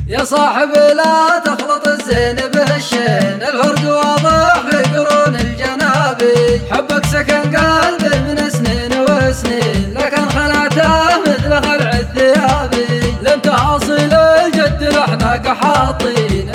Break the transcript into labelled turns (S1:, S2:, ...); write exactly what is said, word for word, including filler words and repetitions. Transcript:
S1: يا صاحب لا تخلط الزين بهالشين، الفرق واضح في قرون الجنابي. حبك سكن قلبي من سنين وسنين، لكن خلعته مثل خلع الثياب. لم تحصل الجد نحن كحاطين،